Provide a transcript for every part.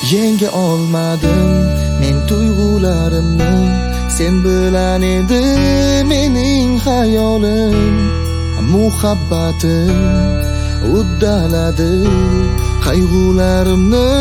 yenga olmadim men tuyg'ularimni. Sen bilan edi mening hayolim, muhabbatim uddaladi qayg'ularimni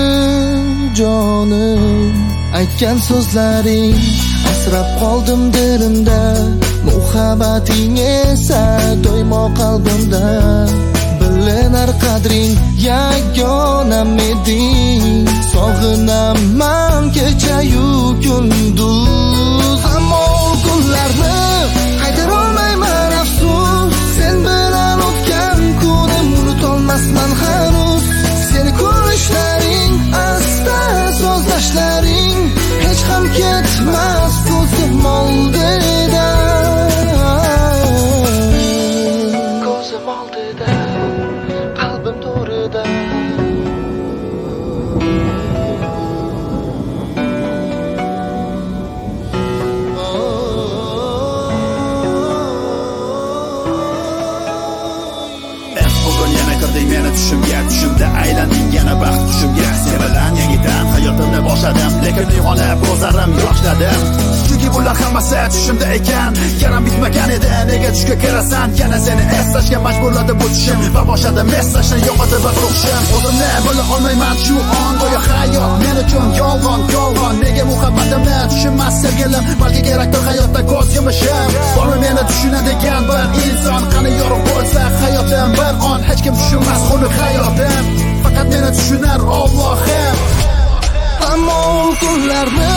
jonim. Aytgan so'zlaring asrab qoldim dilimda, muhabbating esa doimo qalbimda. Bilinar qadring yagonam eding, sog'inaman kecha-yu kunduz. Ammo kunlarni qaytarolmayman afsus, sen bilan o'tgan kunim unutolmasman hanuz. Seni ko'rishlaring, asta so'zlashlaring hech ham ketmas ko'zim oldida, ko'zim oldida, qalbim to'rida. Meni tushimda aylanding yana baxt tushimga. Sevilan yangidan hayotimni boshladim, lekin uyg'onib ko'zlarim yoshladim. Chunki bular hammasi tushimda ekan, yaram bitmagan edi. Nega tushga kirasan? Yana seni eslashga majburladi bu tushim va boshladim eslashni yo'qotib o'qishim. O'zimni bila olmayman shu on, go'yo hayot men uchun yolg'on. Nega muhabbatimni tushunmas sevgilim, balki kerakdir hayotda ko'z yumishim. Bormi meni tushunadigan bir inson, qani yorug' bo'lsa hayotim bir on, hech kim tushunmas xunuk hayotim, faqat meni tushunar Allohim. Ammo kunlarni